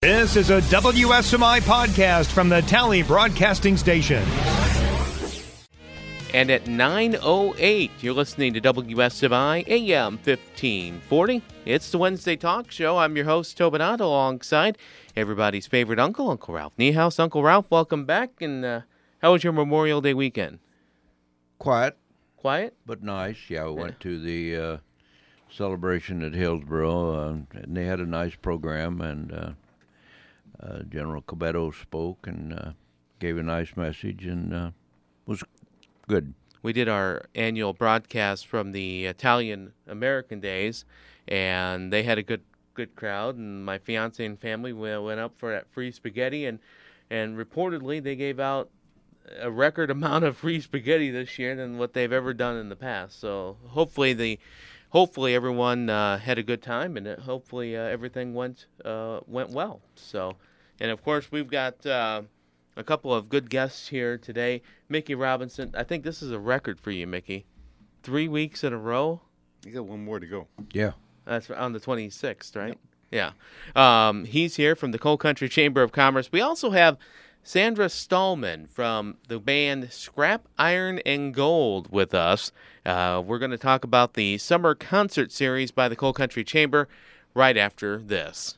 This is a WSMI podcast from the Tally Broadcasting Station. And at 9:08, you're listening to WSMI AM 1540. It's the Wednesday Talk Show. I'm your host, Tobin Ott, alongside everybody's favorite uncle, Uncle Ralph Niehaus. Uncle Ralph, welcome back. And how was your Memorial Day weekend? Quiet, but nice. Yeah, we went to the celebration at Hillsboro, and they had a nice program, and General Cobeto spoke and gave a nice message, and was good. We did our annual broadcast from the Italian American Days, and they had a good crowd, and my fiance and family went up for that free spaghetti, and reportedly they gave out a record amount of free spaghetti this year than what they've ever done in the past. So hopefully everyone had a good time, and hopefully everything went well. So, and of course we've got a couple of good guests here today. Mickey Robinson, I think this is a record for you, Mickey. 3 weeks in a row. You got one more to go. Yeah. That's on the 26th, right? Yep. Yeah. He's here from the Coal Country Chamber of Commerce. We also have Sandra Stallman from the band Scrap Iron and Gold with us. We're going to talk about the summer concert series by the Coal Country Chamber right after this.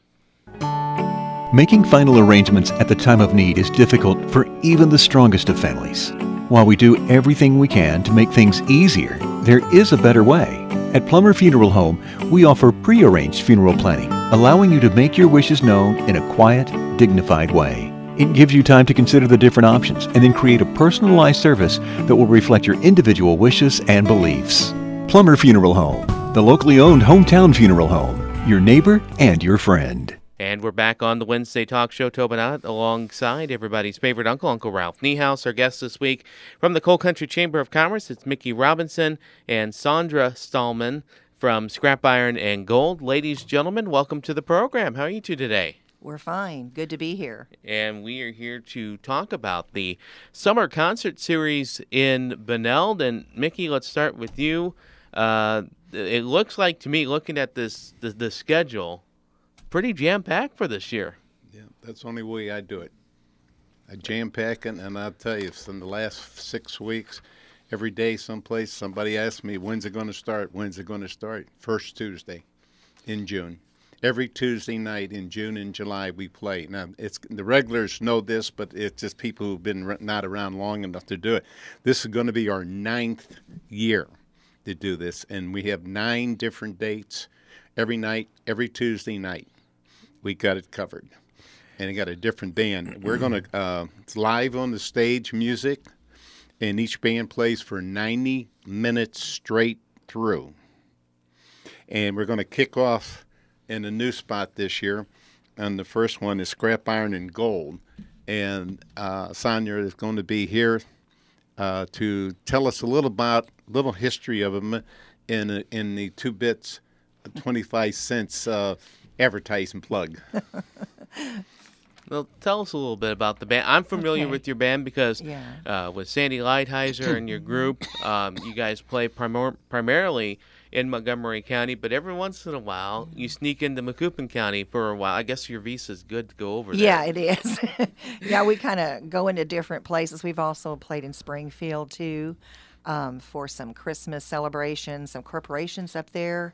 Making final arrangements at the time of need is difficult for even the strongest of families. While we do everything we can to make things easier, there is a better way. At Plummer Funeral Home, we offer pre-arranged funeral planning, allowing you to make your wishes known in a quiet, dignified way. It gives you time to consider the different options and then create a personalized service that will reflect your individual wishes and beliefs. Plummer Funeral Home, the locally owned hometown funeral home, your neighbor and your friend. And we're back on the Wednesday Talk Show, Tobin Ott, alongside everybody's favorite uncle, Uncle Ralph Niehaus. Our guest this week from the Coal Country Chamber of Commerce, it's Mickey Robinson and Sandra Stallman from Scrap Iron and Gold. Ladies, gentlemen, welcome to the program. How are you two today? We're fine. Good to be here. And we are here to talk about the summer concert series in Beneld. And Mickey, let's start with you. It looks like to me, looking at the schedule, pretty jam-packed for this year. Yeah, that's the only way I do it. I jam-pack it, and I'll tell you, in the last 6 weeks, every day someplace, somebody asks me, when's it going to start? When's it going to start? First Tuesday in June. Every Tuesday night in June and July we play. Now, it's the regulars know this, but it's just people who've been not around long enough to do it. This is going to be our 9th year to do this, and we have 9 different dates every night, every Tuesday night. We got it covered, and it got a different band. We're going to it's live on the stage music, and each band plays for 90 minutes straight through. And we're going to kick off in a new spot this year, and the first one is Scrap Iron and Gold, and Sonia is going to be here to tell us a little history of them in the 2 bits, 25 cents advertising plug. Well, tell us a little bit about the band. I'm familiar with your band because with Sandy Lighthizer and your group, you guys play primarily in Montgomery County, but every once in a while you sneak into Macoupin County for a while. I guess your visa's good to go over there. Yeah, it is. Yeah, we kind of go into different places. We've also played in Springfield, too, for some Christmas celebrations, some corporations up there.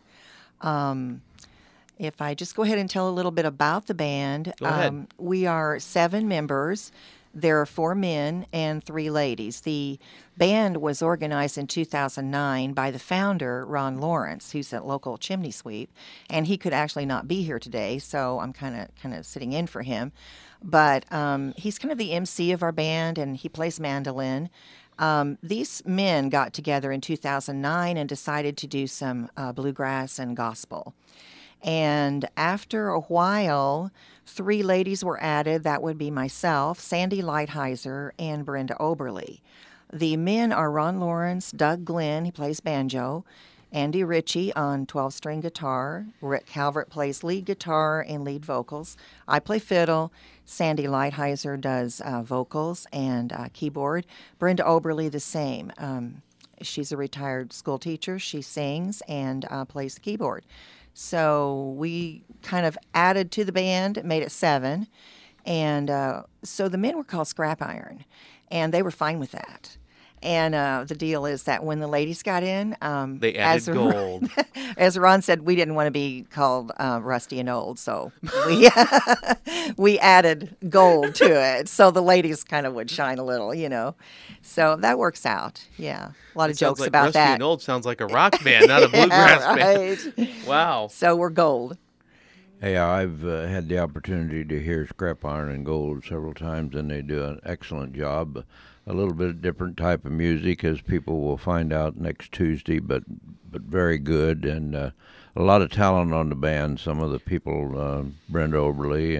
If I just go ahead and tell a little bit about the band. Go ahead. We are 7 members. There are 4 men and 3 ladies. The band was organized in 2009 by the founder, Ron Lawrence, who's a local chimney sweep, and he could actually not be here today, so I'm kind of sitting in for him. But he's kind of the MC of our band, and he plays mandolin. These men got together in 2009 and decided to do some bluegrass and gospel. And after a while, 3 ladies were added. That would be myself, Sandy Lighthizer, and Brenda Oberly. The men are Ron Lawrence, Doug Glenn, he plays banjo, Andy Ritchie on 12-string guitar, Rick Calvert plays lead guitar and lead vocals. I play fiddle. Sandy Lighthizer does vocals and keyboard. Brenda Oberly the same. She's a retired school teacher. She sings and plays the keyboard. So we kind of added to the band, made it 7. And so the men were called Scrap Iron, and they were fine with that. And the deal is that when the ladies got in, They added gold. As Ron said, we didn't want to be called rusty and old, so we we added gold to it, so the ladies kind of would shine a little, you know. So that works out. Yeah, a lot of jokes Sounds like about Rusty that. and Old sounds like a rock band, not a bluegrass band. Right. Wow. So we're gold. Hey, I've had the opportunity to hear Scrap Iron and Gold several times, and they do an excellent job. A little bit different type of music, as people will find out next Tuesday, but very good, and a lot of talent on the band. Some of the people, Brenda Oberly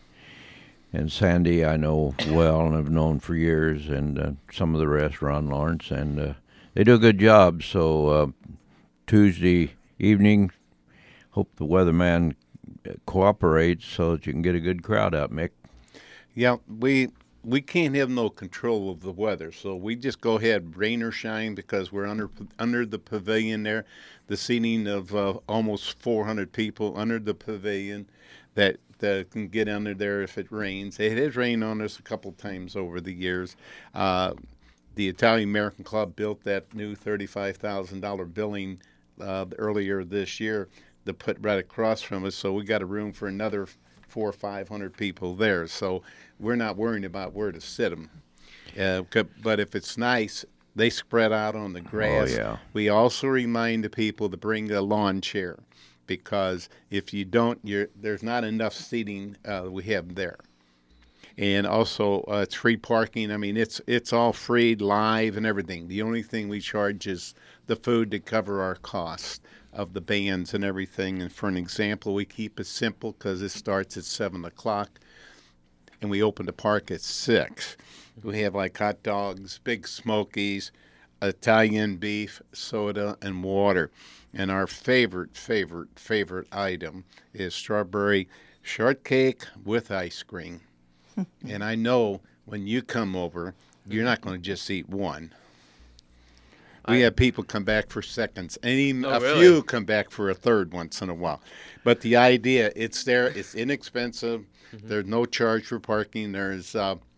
and Sandy, I know well and have known for years, and some of the rest, Ron Lawrence, and they do a good job. So Tuesday evening, hope the weatherman cooperates so that you can get a good crowd out, Mick. Yeah, we can't have no control of the weather, so we just go ahead, rain or shine, because we're under the pavilion there. The seating of almost 400 people under the pavilion that can get under there if it rains. It has rained on us a couple times over the years. The Italian American Club built that new $35,000 building earlier this year to put right across from us, so we got a room for another 400 or 500 people there. So we're not worrying about where to sit them. But if it's nice, they spread out on the grass. Oh, yeah. We also remind the people to bring a lawn chair, because if you don't, there's not enough seating we have there. And also, it's free parking. I mean, it's all free, live, and everything. The only thing we charge is the food to cover our costs of the bands and everything. And for an example, we keep it simple because it starts at 7 o'clock, and we open the park at 6. We have like hot dogs, big smokies, Italian beef, soda, and water. And our favorite item is strawberry shortcake with ice cream. And I know when you come over, you're not going to just eat one. We have people come back for seconds, and even a few come back for a third once in a while. But the idea, it's there, it's inexpensive. There's no charge for parking. There's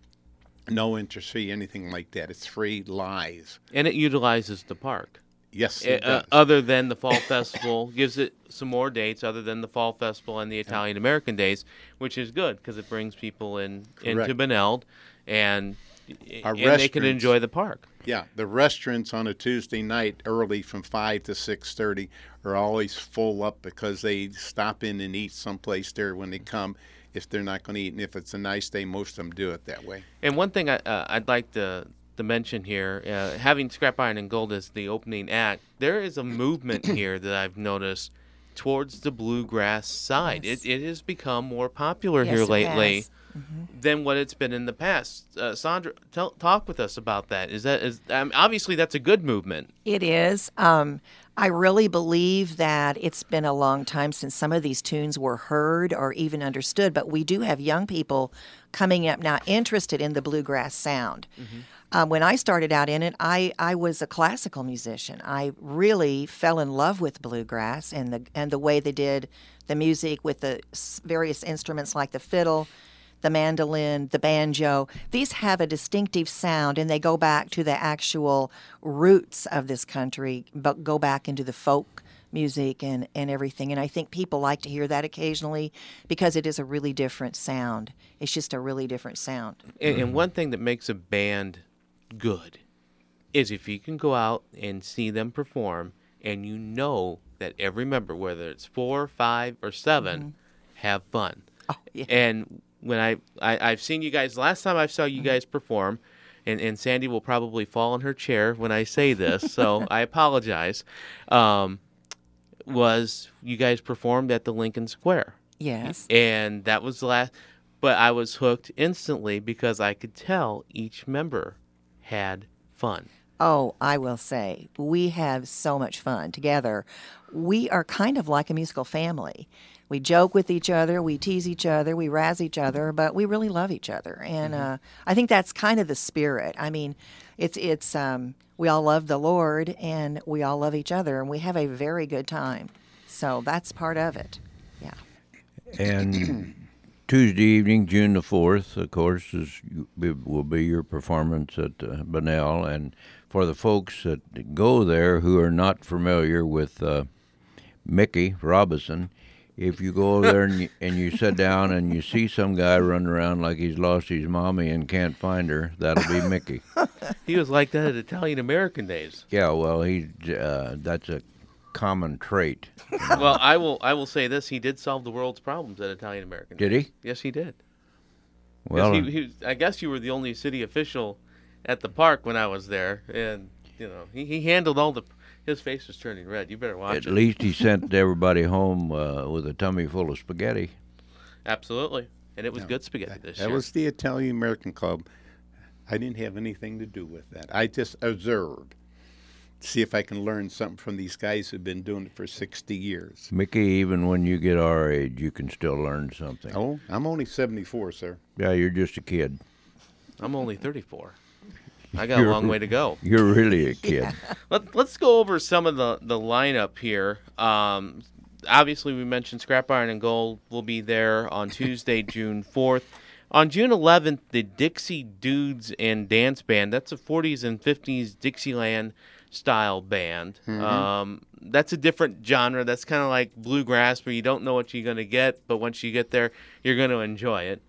no interest fee, anything like that. It's free, live. And it utilizes the park. Yes, it does. Other than the Fall Festival, gives it some more dates other than the Fall Festival and the Italian American Days, which is good because it brings people into Beneld, and they can enjoy the park. Yeah, the restaurants on a Tuesday night early from 5 to 6:30 are always full up because they stop in and eat someplace there when they come if they're not going to eat. And if it's a nice day, most of them do it that way. And one thing I'd like to mention here, having Scrap Iron and Gold as the opening act, there is a movement here that I've noticed towards the bluegrass side. Yes. It has become more popular Yes, here it lately has. than what it's been in the past. Sandra, talk with us about that. Obviously that's a good movement. It is. I really believe that it's been a long time since some of these tunes were heard or even understood, but we do have young people coming up now interested in the bluegrass sound. When I started out in it, I was a classical musician. I really fell in love with bluegrass and the way they did the music with the various instruments like the fiddle, the mandolin, the banjo. These have a distinctive sound, and they go back to the actual roots of this country, but go back into the folk music and everything. And I think people like to hear that occasionally because it is a really different sound. It's just a really different sound. And one thing that makes a band good is if you can go out and see them perform, and you know that every member, whether it's 4, 5, or 7, have fun. Oh, yeah. And when I've seen you guys, last time I saw you guys perform, and Sandy will probably fall in her chair when I say this, so I apologize, was you guys performed at the Lincoln Square. Yes. And that was the last, but I was hooked instantly because I could tell each member had fun. Oh, I will say, we have so much fun together. We are kind of like a musical family. We joke with each other, we tease each other, we razz each other, but we really love each other. And I think that's kind of the spirit. I mean, it's we all love the Lord, and we all love each other, and we have a very good time. So that's part of it. Yeah. And Tuesday evening, June the 4th, of course, will be your performance at Bunnell. And for the folks that go there who are not familiar with Mickey Robinson, if you go over there and you sit down and you see some guy running around like he's lost his mommy and can't find her, that'll be Mickey. He was like that at Italian American days. Yeah, well, that's a common trait. Well, I will say this: he did solve the world's problems at Italian American. Did he? Yes, he did. Well, I guess you were the only city official at the park when I was there, and he handled all the. His face was turning red. You better watch it. At least he sent everybody home with a tummy full of spaghetti. Absolutely, and it was good spaghetti this year. That was the Italian American Club. I didn't have anything to do with that. I just observed, see if I can learn something from these guys who've been doing it for 60 years. Mickey, even when you get our age, you can still learn something. Oh, I'm only 74, sir. Yeah, you're just a kid. I'm only 34. I got a long way to go. You're really a kid. Let's go over some of the lineup here. Obviously, we mentioned Scrap Iron and Gold will be there on Tuesday, June 4th. On June 11th, the Dixie Dudes and Dance Band. That's a 40s and 50s Dixieland style band. Mm-hmm. That's a different genre. That's kind of like bluegrass, where you don't know what you're going to get, but once you get there, you're going to enjoy it.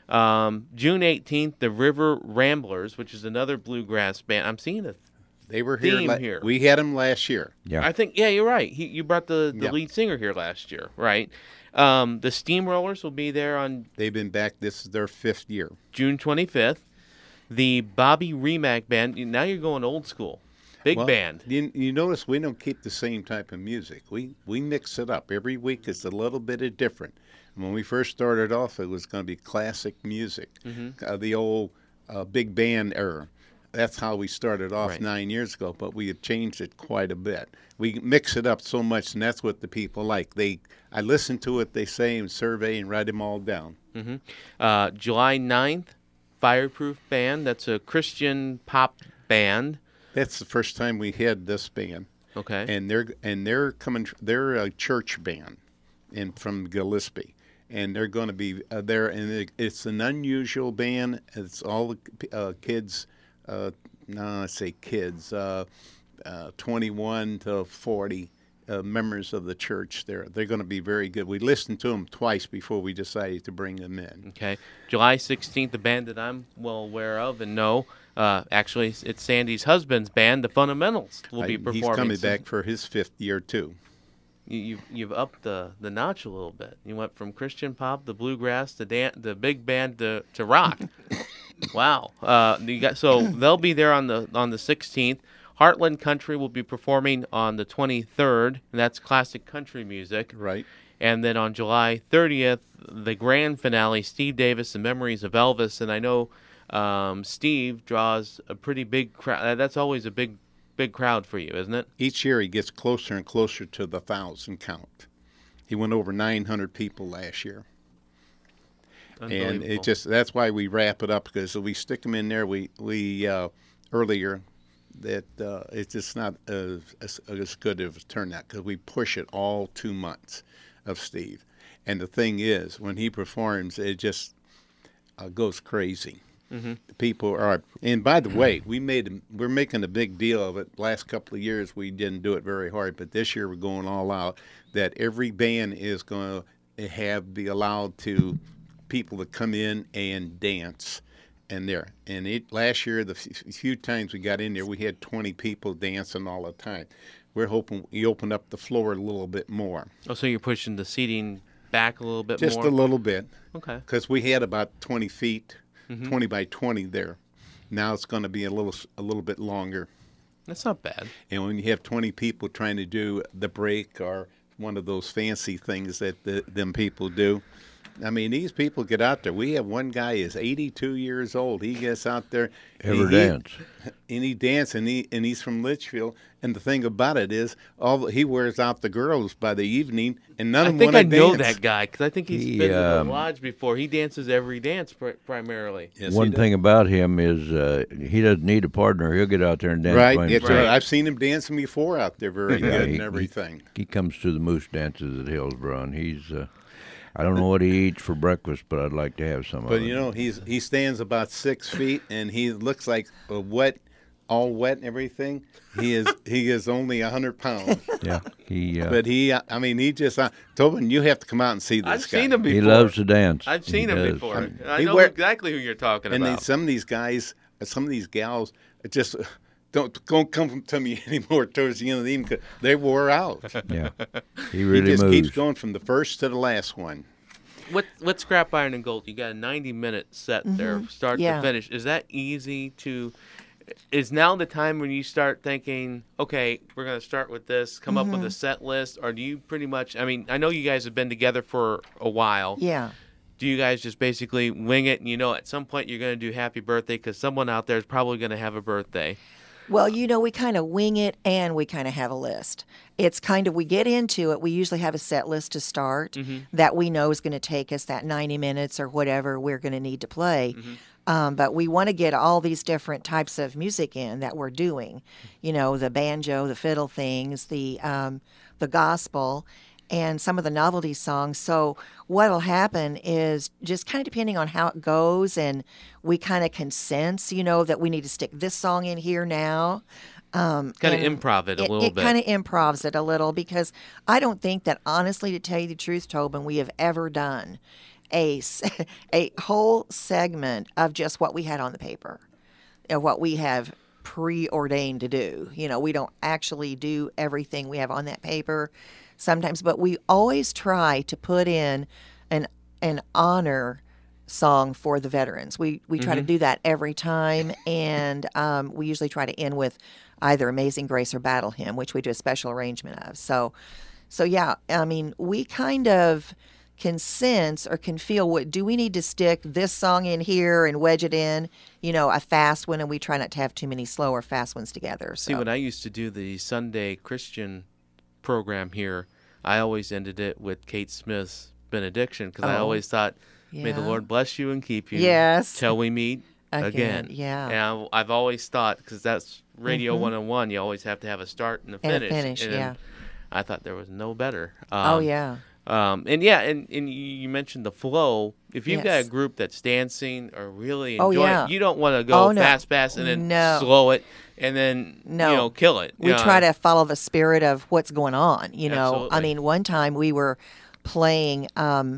June 18th, the River Ramblers, which is another bluegrass band. I'm seeing They were theme here. here. We had them last year. Yeah. I think, yeah, you're right. You brought the lead singer here last year, right? The Steamrollers will be there on They've been back. This is their 5th year. June 25th. The Bobby Remack Band. Now you're going old school. Big band. You notice we don't keep the same type of music. We mix it up. Every week it's a little bit of different. When we first started off, it was going to be classic music, the old big band era. That's how we started off 9 years ago, but we have changed it quite a bit. We mix it up so much, and that's what the people like. I listen to what they say and survey and write them all down. Mm-hmm. July 9th, Fireproof Band. That's a Christian pop band. That's the first time we had this band. Okay. And they're coming. They're a church band, from Gillespie. And they're going to be there, and it's an unusual band. It's all the kids, I say kids, 21 to 40 members of the church there. They're going to be very good. We listened to them twice before we decided to bring them in. Okay. July 16th, the band that I'm well aware of and know, actually, it's Sandy's husband's band, The Fundamentals, will be performing. He's coming back for his 5th year, too. You've upped the notch a little bit. You went from Christian pop, the bluegrass, the big band to rock. Wow. So they'll be there on the 16th. Heartland Country will be performing on the 23rd, and that's classic country music. Right. And then on July 30th, the grand finale, Steve Davis and Memories of Elvis. And I know Steve draws a pretty big crowd. That's always a big crowd for you, isn't it? Each year he gets closer and closer to the 1,000 count. He went over 900 people last year. And that's why we wrap it up, because if we stick them in there, we earlier, that it's just not as good of a turnout, because we push it all 2 months of Steve. And the thing is, when he performs, it just goes crazy. Mm-hmm. The people are, and by the way, we're making a big deal of it. Last couple of years we didn't do it very hard, but this year we're going all out. That every band is going to be allowed to people to come in and dance, and last year the few times we got in there, we had 20 people dancing all the time. We're hoping we open up the floor a little bit more. Oh, so you're pushing the seating back a little bit more? Just a little bit. Okay. Because we had about 20 feet. Mm-hmm. 20 by 20 there. Now it's going to be a little bit longer. That's not bad. And when you have 20 people trying to do the break or one of those fancy things that them people do, I mean, these people get out there. We have one guy is 82 years old. He gets out there. Ever dance. And he dances, and he's from Litchfield. And the thing about it is, he wears out the girls by the evening, and none of them want to dance. I think I know that guy because I think he's been in the lodge before. He dances every dance primarily. Yes, one thing about him is he doesn't need a partner. He'll get out there and dance by himself. Right. I've seen him dancing before out there, very good and everything. He comes to the moose dances at Hillsborough, and he's. I don't know what he eats for breakfast, but I'd like to have some of it. But you know, he stands about 6 feet, and he looks like all wet and everything. He is only 100 pounds. Yeah, But he just Tobin, you have to come out and see this guy. I've seen him before. He loves to dance. I've seen him before. I He know exactly who you're talking about. And some of these guys, some of these gals, just don't come to me anymore towards the end of the evening 'cause they wore out. Yeah, he really He just moves. keeps going from the first to the last one. What Scrap Iron and Gold? You got a 90-minute set there, start to finish. Is that easy to? Is now the time when you start thinking, okay, we're going to start with this, come up with a set list, or do you pretty much? I mean, I know you guys have been together for a while. Yeah. Do you guys just basically wing it, and you know at some point you're going to do Happy Birthday because someone out there is probably going to have a birthday? Well, you know, we kind of wing it and we kind of have a list. It's kind of, we get into it. We usually have a set list to start that we know is going to take us that 90 minutes or whatever we're going to need to play. But we want to get all these different types of music in that we're doing. You know, the banjo, the fiddle things, the gospel, and some of the novelty songs. So what'll happen is just kind of depending on how it goes, and we kind of can sense, you know, that we need to stick this song in here now. Kind of improv it a little bit. It kind of improvs it a little because I don't think that, honestly, to tell you the truth, Tobin, we have ever done a whole segment of just what we had on the paper, what we have preordained to do. You know, we don't actually do everything we have on that paper sometimes, but we always try to put in an honor song for the veterans. We try to do that every time, and we usually try to end with either Amazing Grace or Battle Hymn, which we do a special arrangement of. So yeah, I mean, we kind of can sense or can feel, what do we need to stick this song in here and wedge it in, you know, a fast one, and we try not to have too many slow or fast ones together. So. See, when I used to do the Sunday Christian program here, I always ended it with Kate Smith's benediction because I always thought, may the Lord bless you and keep you till we meet again. Yeah. And I've always thought, because that's Radio 101, you always have to have a start and a finish. And I thought there was no better. And you mentioned the flow. If you've got a group that's dancing or really enjoying it, you don't want to go fast and then slow it and then kill it. We try to follow the spirit of what's going on. You know, Absolutely. I mean, one time we were playing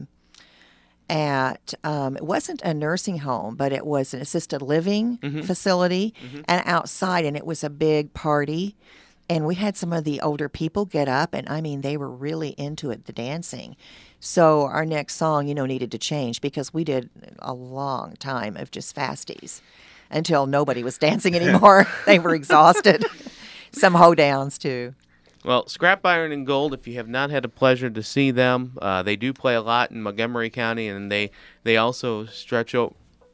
at it wasn't a nursing home, but it was an assisted living facility, and outside, and it was a big party. And we had some of the older people get up, and I mean, they were really into it, the dancing. So our next song, needed to change because we did a long time of just fasties until nobody was dancing anymore. They were exhausted. Some hoedowns, too. Well, Scrap Iron and Gold, if you have not had a pleasure to see them, they do play a lot in Montgomery County, and they also stretch out.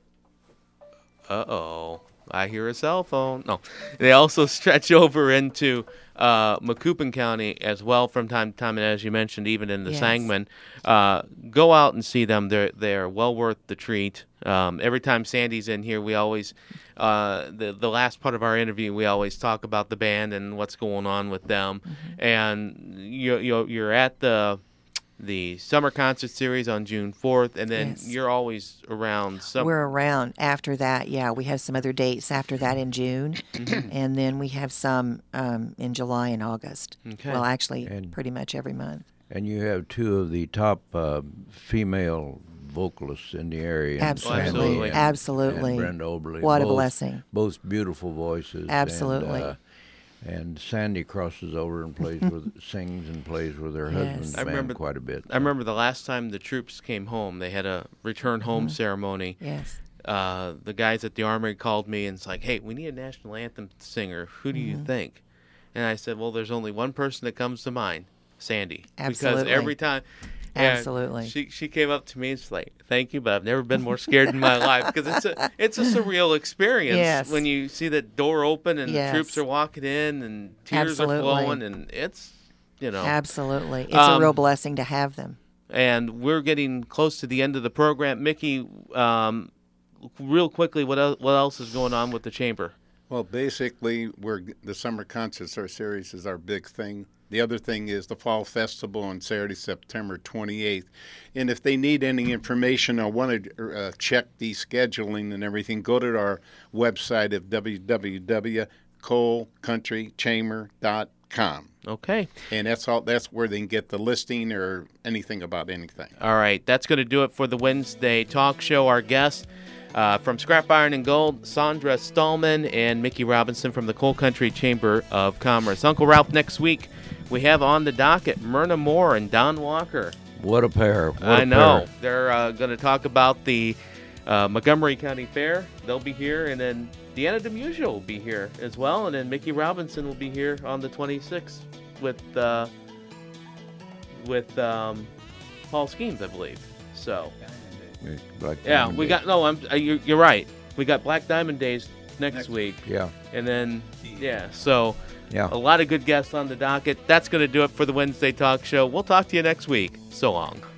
Uh-oh. I hear a cell phone. No, they also stretch over into Macoupin County as well from time to time, and as you mentioned, even in the Sangamon. Go out and see them. They're well worth the treat. Every time Sandy's in here, we always the last part of our interview, we always talk about the band and what's going on with them. And you're at the summer concert series on June 4th, and then you're always around. We're around after that, we have some other dates after that in June, and then we have some in July and August. Okay. Well, actually, pretty much every month. And you have two of the top female vocalists in the area. Absolutely. Absolutely. And Brenda Oberle. What a blessing. Both beautiful voices. Absolutely. And Sandy crosses over and sings and plays with her husband's band quite a bit. I remember the last time the troops came home, they had a return home ceremony. Yes. The guys at the Armory called me and it's like, hey, we need a national anthem singer. Who do you think? And I said, well, there's only one person that comes to mind, Sandy. Absolutely. Because every time, Absolutely. She came up to me and she's like, "Thank you, but I've never been more scared in my life," because it's a surreal experience Yes. when you see the door open and Yes. the troops are walking in and tears Absolutely. are flowing, and it's Absolutely. It's a real blessing to have them. And we're getting close to the end of the program. Mickey, real quickly, what else is going on with the chamber? Well, basically, the summer concert series is our big thing. The other thing is the Fall Festival on Saturday, September 28th. And if they need any information or want to check the scheduling and everything, go to our website at www.coalcountrychamber.com. Okay. And that's where they can get the listing or anything about anything. All right. That's going to do it for the Wednesday talk show. Our guests from Scrap Iron and Gold, Sandra Stallman and Mickey Robinson from the Coal Country Chamber of Commerce. Uncle Ralph, next week we have on the docket Myrna Moore and Don Walker. What a pair. What I a know. pair. They're going to talk about the Montgomery County Fair. They'll be here, and then Deanna DeMusio will be here as well, and then Mickey Robinson will be here on the 26th with Paul Skeens, I believe. So, you're right. We got Black Diamond Days next week. Yeah. And then, so Yeah. a lot of good guests on the docket. That's going to do it for the Wednesday talk show. We'll talk to you next week. So long.